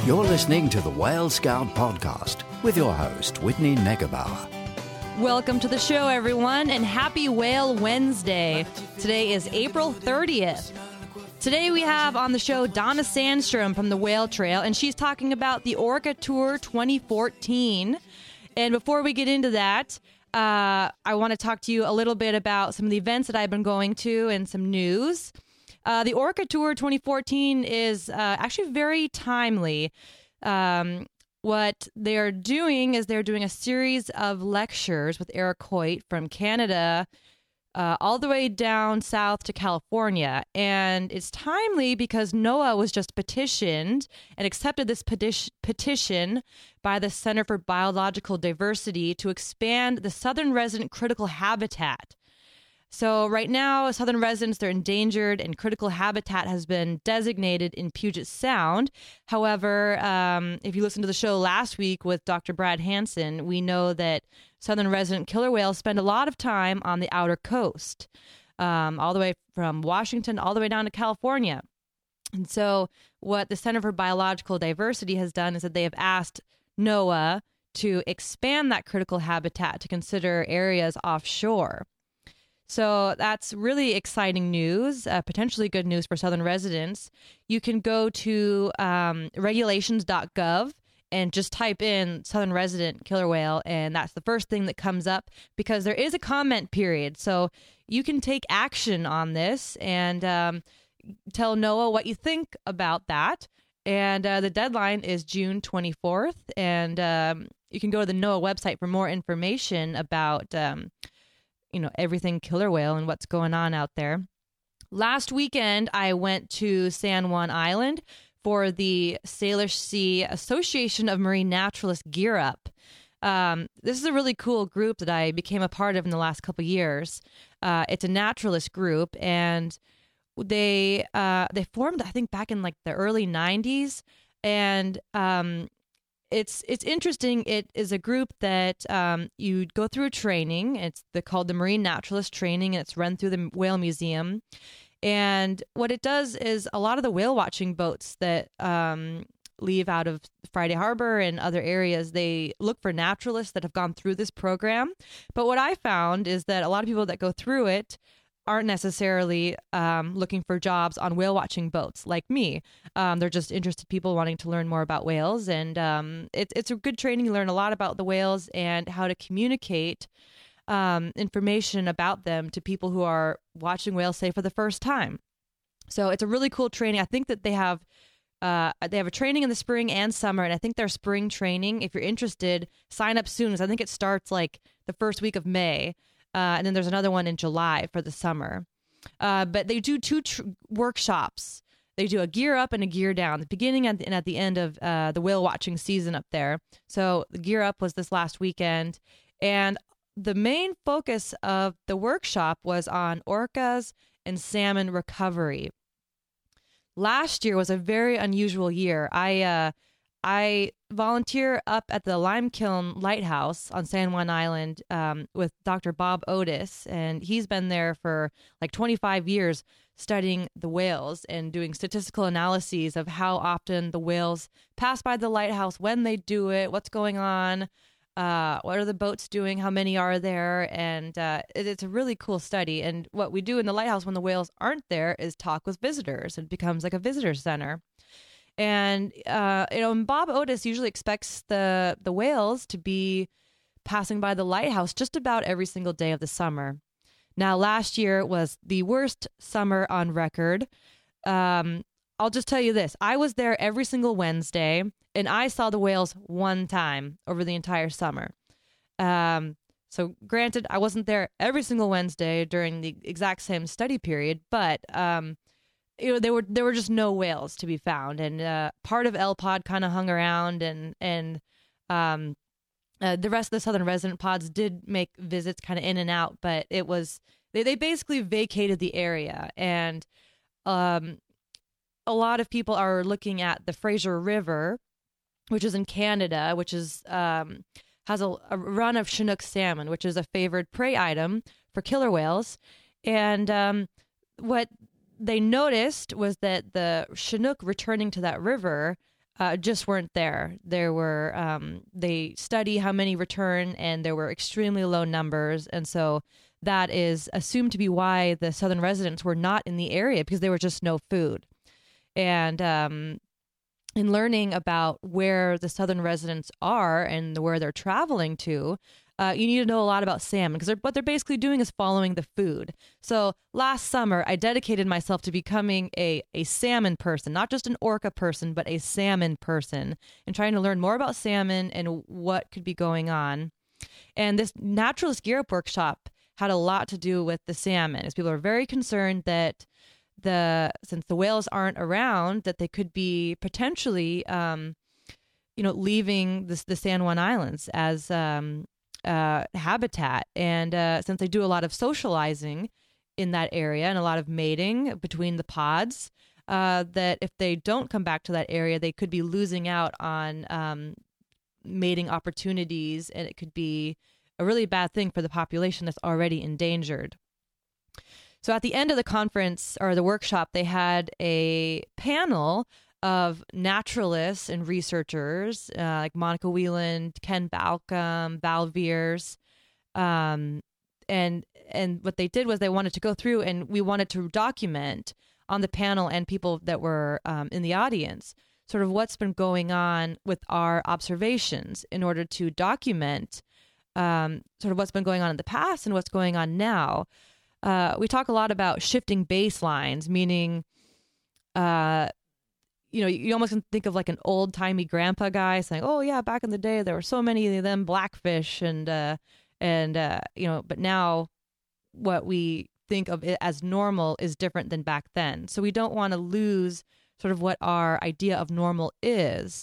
You're listening to the Whale Scout Podcast with your host, Whitney Negebauer. Welcome to the show, everyone, and happy Whale Wednesday. Today is April 30th. Today we have on the show Donna Sandstrom from the Whale Trail, and she's talking about the Orca Tour 2014. And before we get into that, I want to talk to you a little bit about some of the events that I've been going to and some news. The Orca Tour 2014 is actually very timely. What they're doing is they're doing a series of lectures with Eric Hoyt from Canada all the way down south to California. And it's timely because NOAA was just petitioned and accepted this petition by the Center for Biological Diversity to expand the southern resident critical habitat. So right now, southern residents, they're endangered and critical habitat has been designated in Puget Sound. However, if you listened to the show last week with Dr. Brad Hansen, we know that southern resident killer whales spend a lot of time on the outer coast, all the way from Washington all the way down to California. And so what the Center for Biological Diversity has done is that they have asked NOAA to expand that critical habitat to consider areas offshore. So that's really exciting news, potentially good news for southern residents. You can go to regulations.gov and just type in southern resident killer whale, and that's the first thing that comes up because there is a comment period. So you can take action on this and tell NOAA what you think about that. And the deadline is June 24th, and you can go to the NOAA website for more information about everything killer whale and what's going on out there. Last weekend, I went to San Juan Island for the Salish Sea Association of Marine Naturalists Gear Up. This is a really cool group that I became a part of in the last couple of years. It's a naturalist group, and they formed, I think, back in like the early 90s, and It's interesting. It is a group that you go through a training. It's called the Marine Naturalist Training, and it's run through the Whale Museum. And what it does is a lot of the whale watching boats that leave out of Friday Harbor and other areas, they look for naturalists that have gone through this program. But what I found is that a lot of people that go through it aren't necessarily looking for jobs on whale watching boats like me. They're just interested people wanting to learn more about whales. And it's a good training. You learn a lot about the whales and how to communicate information about them to people who are watching whales, say, for the first time. So it's a really cool training. I think that they have a training in the spring and summer. And I think their spring training, if you're interested, sign up soon, because I think it starts like the first week of May. And then there's another one in July for the summer. But they do two workshops. They do a gear up and a gear down, the beginning and at the end of the whale watching season up there. So the gear up was this last weekend. And the main focus of the workshop was on orcas and salmon recovery. Last year was a very unusual year. I volunteer up at the Limekiln Lighthouse on San Juan Island with Dr. Bob Otis, and he's been there for like 25 years studying the whales and doing statistical analyses of how often the whales pass by the lighthouse, when they do it, what's going on, what are the boats doing, how many are there, and it's a really cool study. And what we do in the lighthouse when the whales aren't there is talk with visitors. It becomes like a visitor center. And, Bob Otis usually expects the whales to be passing by the lighthouse just about every single day of the summer. Now, last year was the worst summer on record. I'll just tell you this. I was there every single Wednesday, and I saw the whales one time over the entire summer. So granted, I wasn't there every single Wednesday during the exact same study period, but there were just no whales to be found, and part of L Pod kind of hung around, and the rest of the southern resident pods did make visits kind of in and out, but it was they basically vacated the area, and a lot of people are looking at the Fraser River, which is in Canada, which is has a run of Chinook salmon, which is a favored prey item for killer whales, and what they noticed was that the Chinook returning to that river just weren't there. There were they study how many return, and there were extremely low numbers, and so that is assumed to be why the Southern residents were not in the area, because there was just no food. And in learning about where the Southern residents are and where they're traveling to, you need to know a lot about salmon, because what they're basically doing is following the food. So last summer, I dedicated myself to becoming a salmon person, not just an orca person, but a salmon person, and trying to learn more about salmon and what could be going on. And this Naturalist Gear Up workshop had a lot to do with the salmon, as people are very concerned that since the whales aren't around, that they could be potentially, leaving the San Juan Islands as habitat. And since they do a lot of socializing in that area and a lot of mating between the pods, that if they don't come back to that area, they could be losing out on mating opportunities, and it could be a really bad thing for the population that's already endangered. So at the end of the conference or the workshop, they had a panel of naturalists and researchers like Monica Wieland, Ken Balcom, Val Veers. And what they did was they wanted to go through, and we wanted to document on the panel and people that were in the audience sort of what's been going on with our observations in order to document sort of what's been going on in the past and what's going on now. We talk a lot about shifting baselines, meaning, you almost can think of like an old timey grandpa guy saying, "Oh yeah, back in the day there were so many of them blackfish," but now what we think of it as normal is different than back then. So we don't want to lose sort of what our idea of normal is.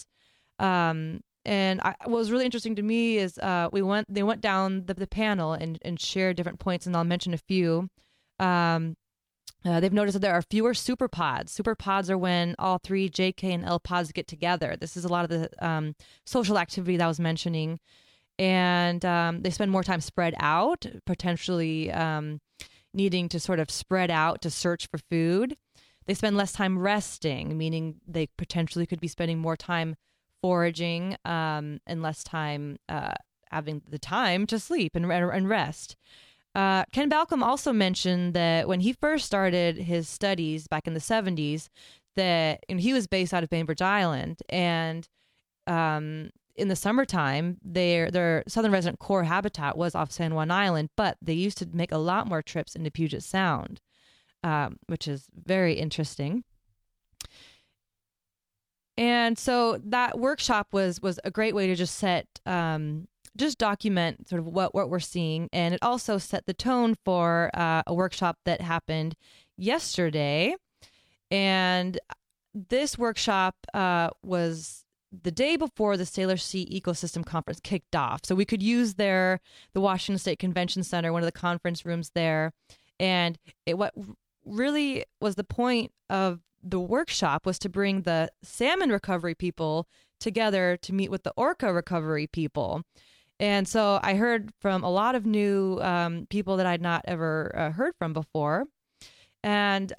What was really interesting to me is they went down the panel and shared different points, and I'll mention a few. They've noticed that there are fewer superpods. Superpods are when all three JK and L pods get together. This is a lot of the social activity that I was mentioning. And they spend more time spread out, potentially needing to sort of spread out to search for food. They spend less time resting, meaning they potentially could be spending more time foraging and less time having the time to sleep and rest. Ken Balcom also mentioned that when he first started his studies back in the 70s, that he was based out of Bainbridge Island, and in the summertime, their southern resident core habitat was off San Juan Island, but they used to make a lot more trips into Puget Sound, which is very interesting. And so that workshop was a great way to just just document sort of what we're seeing. And it also set the tone for a workshop that happened yesterday. And this workshop was the day before the Sailor Sea Ecosystem Conference kicked off. So we could use the Washington State Convention Center, one of the conference rooms there. And what really was the point of the workshop was to bring the salmon recovery people together to meet with the orca recovery people. And so I heard from a lot of new people that I'd not ever heard from before. And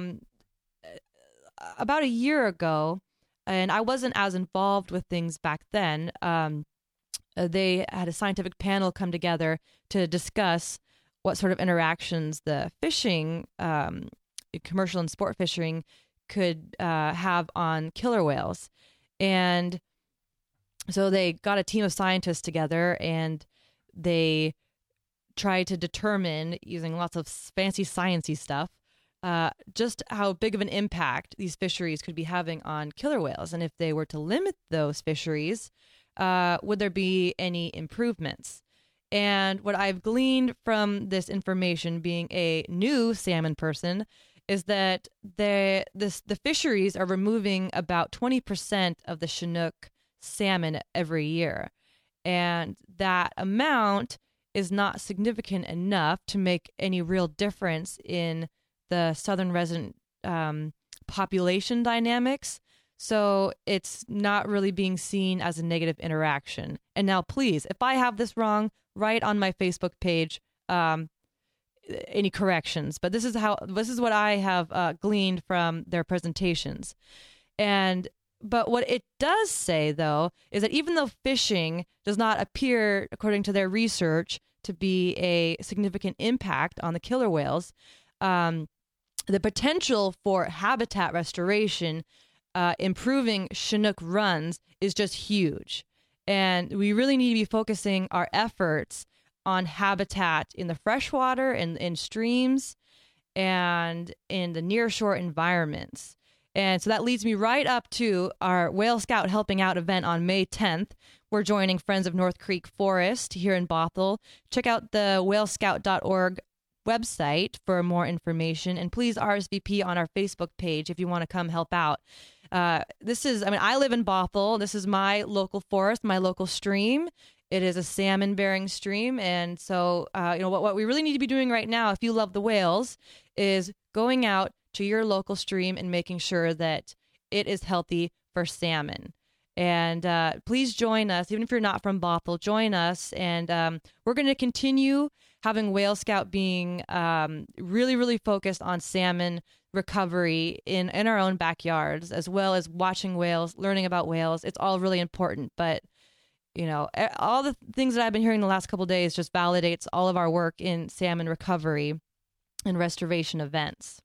about a year ago, and I wasn't as involved with things back then, they had a scientific panel come together to discuss what sort of interactions the fishing, commercial and sport fishing, could have on killer whales. And so they got a team of scientists together, and they tried to determine, using lots of fancy sciencey stuff, just how big of an impact these fisheries could be having on killer whales. And if they were to limit those fisheries, would there be any improvements? And what I've gleaned from this information, being a new salmon person, is that the fisheries are removing about 20% of the Chinook salmon every year. And that amount is not significant enough to make any real difference in the southern resident population dynamics. So it's not really being seen as a negative interaction. And now, please, if I have this wrong, write on my Facebook page any corrections. But this is what I have gleaned from their presentations. And But what it does say, though, is that even though fishing does not appear, according to their research, to be a significant impact on the killer whales, the potential for habitat restoration, improving Chinook runs, is just huge. And we really need to be focusing our efforts on habitat in the freshwater and in streams and in the nearshore environments. And so that leads me right up to our Whale Scout Helping Out event on May 10th. We're joining Friends of North Creek Forest here in Bothell. Check out the whalescout.org website for more information, and please RSVP on our Facebook page if you want to come help out. I live in Bothell. This is my local forest, my local stream. It is a salmon-bearing stream, and so what we really need to be doing right now, if you love the whales, is going out to your local stream and making sure that it is healthy for salmon. And please join us, even if you're not from Bothell, join us, and we're going to continue having Whale Scout being really, really focused on salmon recovery in our own backyards, as well as watching whales, learning about whales. It's all really important, but all the things that I've been hearing the last couple of days just validates all of our work in salmon recovery and restoration events.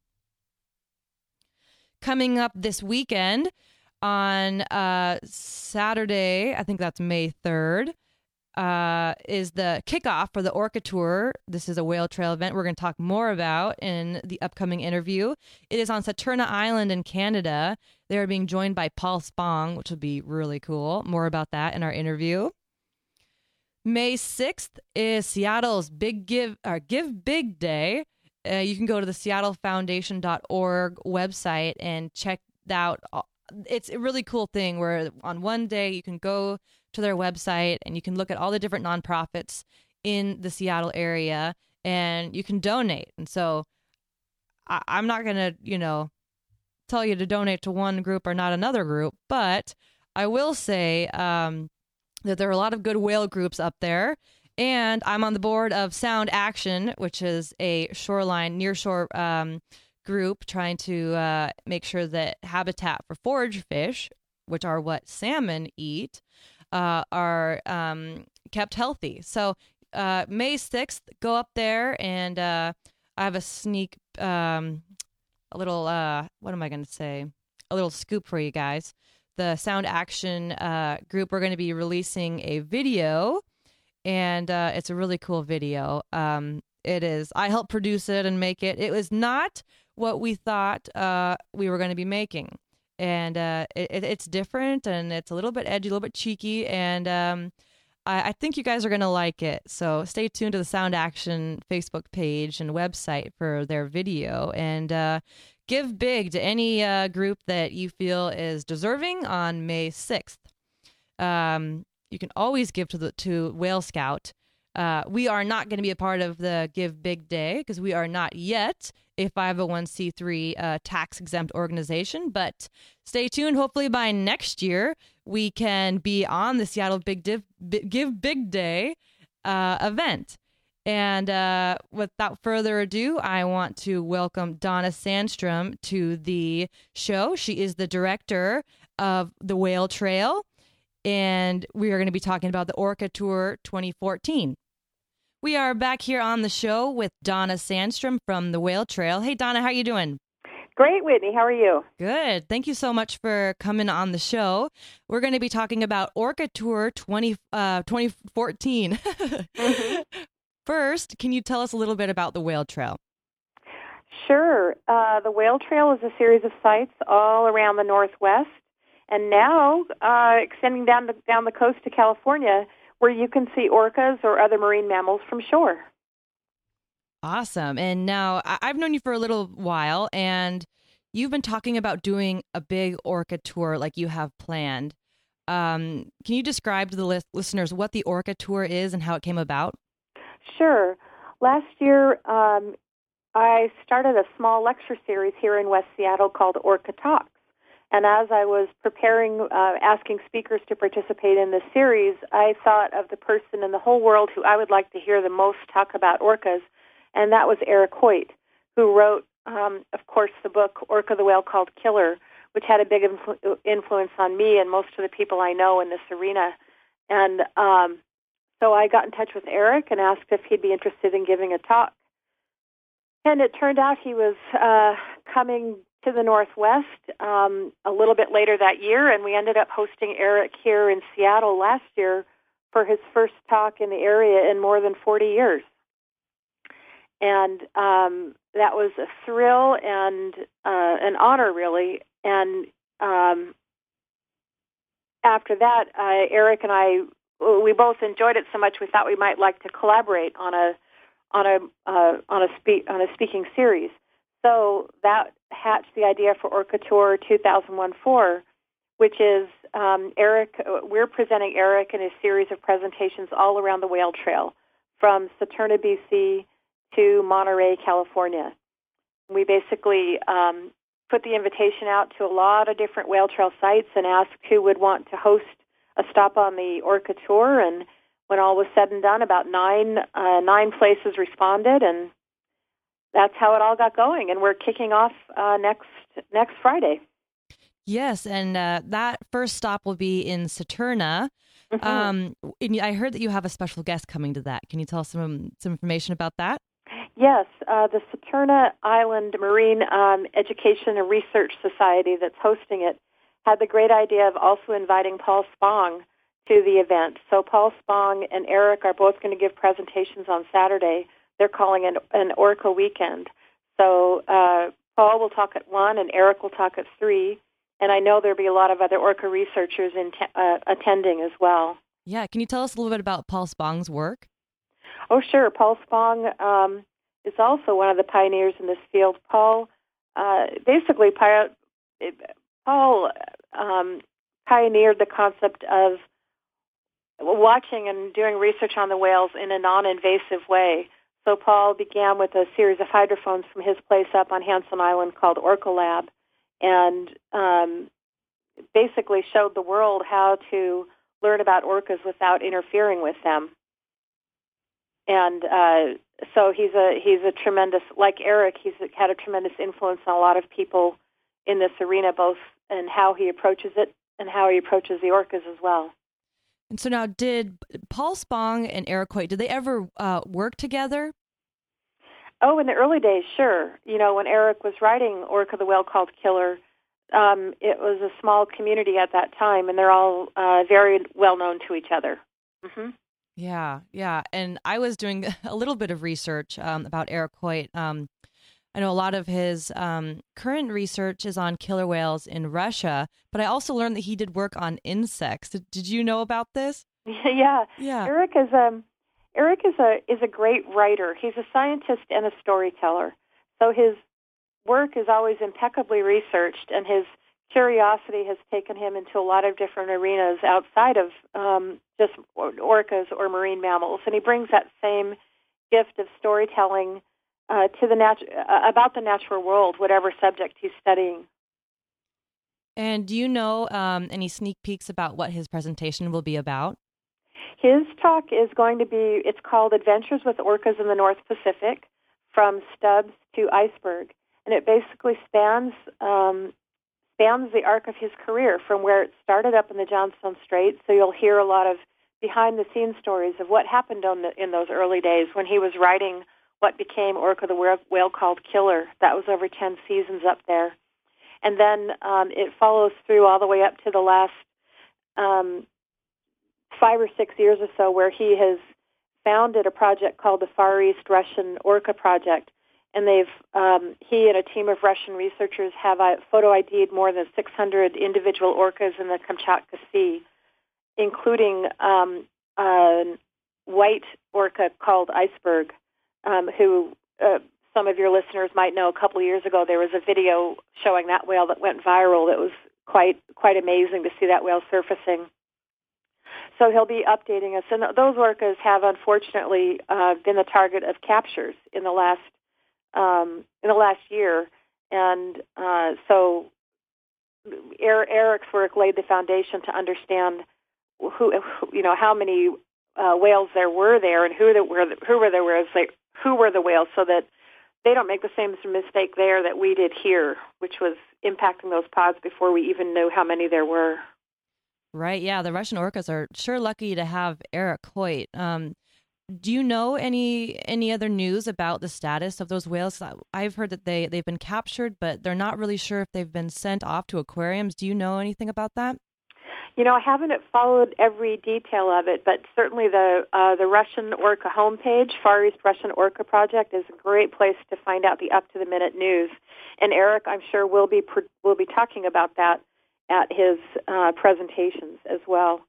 Coming up this weekend on Saturday, I think that's May 3rd, is the kickoff for the Orca Tour. This is a whale trail event we're going to talk more about in the upcoming interview. It is on Saturna Island in Canada. They are being joined by Paul Spong, which will be really cool. More about that in our interview. May 6th is Seattle's Give Big Day. You can go to the seattlefoundation.org website and check out. It's a really cool thing where on one day you can go to their website and you can look at all the different nonprofits in the Seattle area and you can donate. And so I'm not going to, tell you to donate to one group or not another group, but I will say that there are a lot of good whale groups up there. And I'm on the board of Sound Action, which is a nearshore group trying to make sure that habitat for forage fish, which are what salmon eat, are kept healthy. So May 6th, go up there, and I have a sneak, a little scoop for you guys. The Sound Action group, we're going to be releasing a video, and it's a really cool video. It is. I helped produce it and make it. It was not what we thought we were going to be making. And it's different, and it's a little bit edgy, a little bit cheeky, and I think you guys are going to like it. So stay tuned to the Sound Action Facebook page and website for their video, and give big to any group that you feel is deserving on May 6th. You can always give to Whale Scout. We are not going to be a part of the Give Big Day because we are not yet a 501c3 tax-exempt organization, but stay tuned. Hopefully by next year, we can be on the Seattle Give Big Day event. And without further ado, I want to welcome Donna Sandstrom to the show. She is the director of the Whale Trail, and we are going to be talking about the Orca Tour 2014. We are back here on the show with Donna Sandstrom from the Whale Trail. Hey, Donna, how are you doing? Great, Whitney. How are you? Good. Thank you so much for coming on the show. We're going to be talking about Orca Tour 2014. Mm-hmm. First, can you tell us a little bit about the Whale Trail? Sure. The Whale Trail is a series of sites all around the Northwest, and now extending down the coast to California, where you can see orcas or other marine mammals from shore. Awesome. And now I've known you for a little while, and you've been talking about doing a big orca tour like you have planned. Can you describe to the listeners what the Orca Tour is and how it came about? Sure. Last year, I started a small lecture series here in West Seattle called Orca Talks. And as I was preparing, asking speakers to participate in this series, I thought of the person in the whole world who I would like to hear the most talk about orcas, and that was Eric Hoyt, who wrote, of course, the book Orca the Whale Called Killer, which had a big influence on me and most of the people I know in this arena. And so I got in touch with Eric and asked if he'd be interested in giving a talk. And it turned out he was coming to the Northwest a little bit later that year, and we ended up hosting Eric here in Seattle last year for his first talk in the area in more than 40 years. And that was a thrill and an honor, really. And after that, Eric and I, we both enjoyed it so much we thought we might like to collaborate on a speaking series. So that hatched the idea for Orca Tour 2014, which is Eric. We're presenting Eric in a series of presentations all around the Whale Trail, from Saturna, BC, to Monterey, California. We basically put the invitation out to a lot of different Whale Trail sites and asked who would want to host a stop on the Orca Tour. And when all was said and done, about nine places responded, and that's how it all got going. And we're kicking off next Friday. Yes, and that first stop will be in Saturna. Mm-hmm. I heard that you have a special guest coming to that. Can you tell us some information about that? Yes, the Saturna Island Marine Education and Research Society that's hosting it had the great idea of also inviting Paul Spong to the event. So Paul Spong and Eric are both going to give presentations on Saturday. They're calling it an Orca weekend. So Paul will talk at 1 and Eric will talk at 3. And I know there'll be a lot of other Orca researchers attending as well. Yeah, can you tell us a little bit about Paul Spong's work? Oh, sure. Paul Spong is also one of the pioneers in this field. Paul pioneered the concept of watching and doing research on the whales in a non-invasive way. So Paul began with a series of hydrophones from his place up on Hansen Island called Orca Lab, and basically showed the world how to learn about orcas without interfering with them. And so he's a tremendous, like Eric, he's had a tremendous influence on a lot of people in this arena, both in how he approaches it and how he approaches the orcas as well. And so now, did Paul Spong and Eric Hoyt, did they ever work together? Oh, in the early days, sure. You know, when Eric was writing Orca the Whale Called Killer, it was a small community at that time, and they're all very well known to each other. Mm-hmm. Yeah. And I was doing a little bit of research about Eric Hoyt. I know a lot of his current research is on killer whales in Russia, but I also learned that he did work on insects. Did you know about this? Yeah. Eric is a great writer. He's a scientist and a storyteller. So his work is always impeccably researched, and his curiosity has taken him into a lot of different arenas outside of just orcas or marine mammals. And he brings that same gift of storytelling to about the natural world, whatever subject he's studying. And do you know any sneak peeks about what his presentation will be about? His talk is going to be, it's called Adventures with Orcas in the North Pacific, From Stubs to Iceberg. And it basically spans the arc of his career from where it started up in the Johnstone Strait. So you'll hear a lot of behind-the-scenes stories of what happened in those early days when he was writing what became Orca the Whale Called Killer. That was over 10 seasons up there. And then it follows through all the way up to the last 5 or 6 years or so, where he has founded a project called the Far East Russian Orca Project. And he and a team of Russian researchers have photo ID'd more than 600 individual orcas in the Kamchatka Sea, including a white orca called Iceberg, who some of your listeners might know. A couple of years ago, there was a video showing that whale that went viral. That was quite amazing to see that whale surfacing. So he'll be updating us. And those orcas have, unfortunately, been the target of captures in the last year. And so Eric's work laid the foundation to understand how many whales there were there, and who were the whales, so that they don't make the same mistake there that we did here, which was impacting those pods before we even knew how many there were. Right, yeah, the Russian orcas are sure lucky to have Eric Hoyt. Do you know any other news about the status of those whales? I've heard that they've been captured, but they're not really sure if they've been sent off to aquariums. Do you know anything about that? I haven't followed every detail of it, but certainly the Russian Orca homepage, Far East Russian Orca Project, is a great place to find out the up-to-the-minute news. And Eric, I'm sure, will be talking about that at his presentations as well.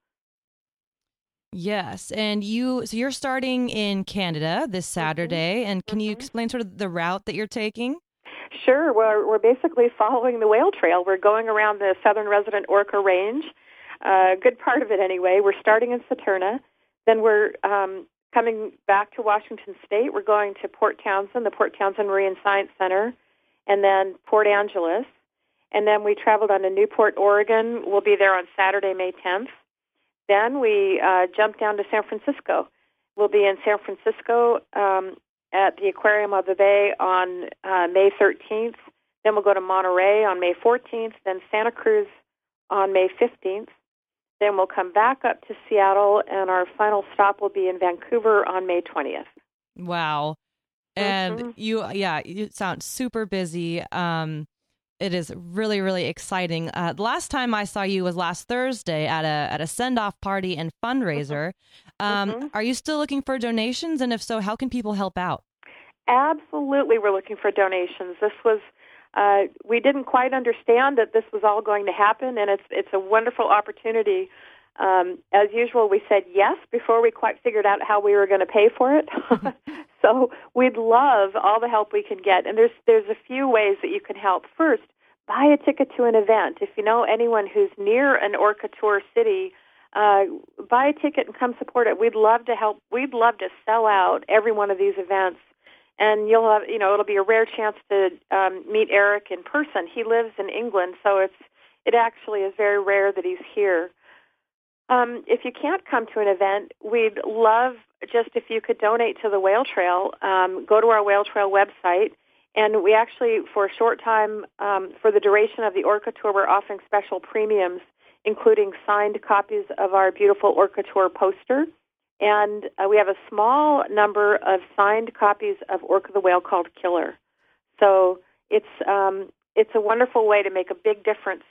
Yes, and you're starting in Canada this Saturday, and can you explain sort of the route that you're taking? Sure. We're basically following the whale trail. We're going around the southern resident orca range, a good part of it anyway. We're starting in Saturna, then we're coming back to Washington State. We're going to Port Townsend, the Port Townsend Marine Science Center, and then Port Angeles, and then we traveled on to Newport, Oregon. We'll be there on Saturday, May 10th. Then we jump down to San Francisco. We'll be in San Francisco at the Aquarium of the Bay on May 13th. Then we'll go to Monterey on May 14th, then Santa Cruz on May 15th. Then we'll come back up to Seattle, and our final stop will be in Vancouver on May 20th. Wow. And you sound super busy. It is really, really exciting. The last time I saw you was last Thursday at a send-off party and fundraiser. Are you still looking for donations? And if so, how can people help out? Absolutely, we're looking for donations. This was we didn't quite understand that this was all going to happen, and it's a wonderful opportunity. As usual, we said yes before we quite figured out how we were going to pay for it. So we'd love all the help we can get, and there's a few ways that you can help. First, buy a ticket to an event. If you know anyone who's near an Orca Tour city, buy a ticket and come support it. We'd love to help. We'd love to sell out every one of these events, and you'll have, it'll be a rare chance to meet Eric in person. He lives in England, so it actually is very rare that he's here. If you can't come to an event, we'd love just if you could donate to the Whale Trail. Go to our Whale Trail website, and we actually, for a short time, for the duration of the Orca Tour, we're offering special premiums, including signed copies of our beautiful Orca Tour poster, and we have a small number of signed copies of Orca the Whale called Killer. So it's a wonderful way to make a big difference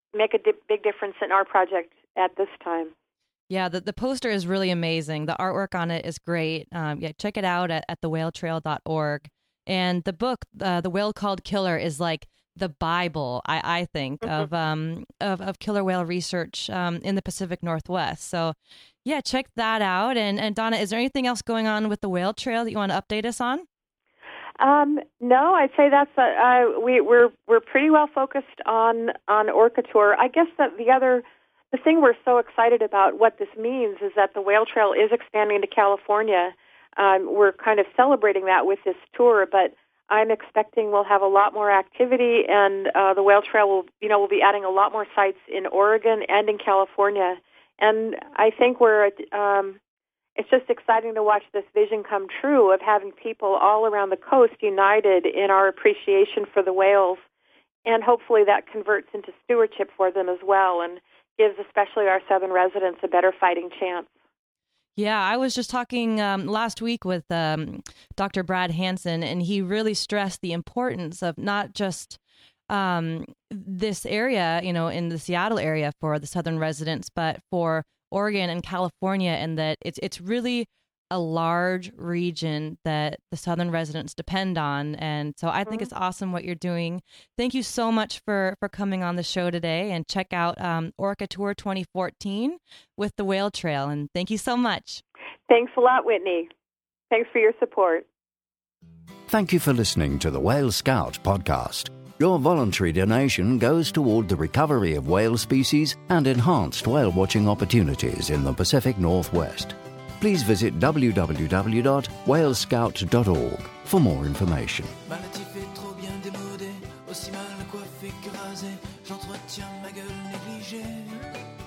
in our project at this time. Yeah, the poster is really amazing. The artwork on it is great. Check it out at thewhaletrail.org. And the book, The Whale Called Killer, is like the Bible, I think, of killer whale research in the Pacific Northwest. So, yeah, check that out. And Donna, is there anything else going on with the Whale Trail that you want to update us on? No, I'd say that's we're pretty well focused on Orca Tour. I guess that the thing we're so excited about, what this means, is that the Whale Trail is expanding to California. We're kind of celebrating that with this tour, but I'm expecting we'll have a lot more activity, and the Whale Trail will be adding a lot more sites in Oregon and in California. And I think it's just exciting to watch this vision come true of having people all around the coast united in our appreciation for the whales, and hopefully that converts into stewardship for them as well, and gives especially our southern residents a better fighting chance. Yeah, I was just talking last week with Dr. Brad Hansen, and he really stressed the importance of not just this area, in the Seattle area for the southern residents, but for Oregon and California, and that it's really a large region that the southern residents depend on. And so I think it's awesome what you're doing. Thank you so much for coming on the show today, and check out Orca Tour 2014 with the Whale Trail. And thank you so much. Thanks a lot, Whitney. Thanks for your support. Thank you for listening to the Whale Scout podcast. Your voluntary donation goes toward the recovery of whale species and enhanced whale watching opportunities in the Pacific Northwest. Please visit www.whalescout.org for more information. Aussi mal coiffé que rasé, j'entretiens ma gueule négligée.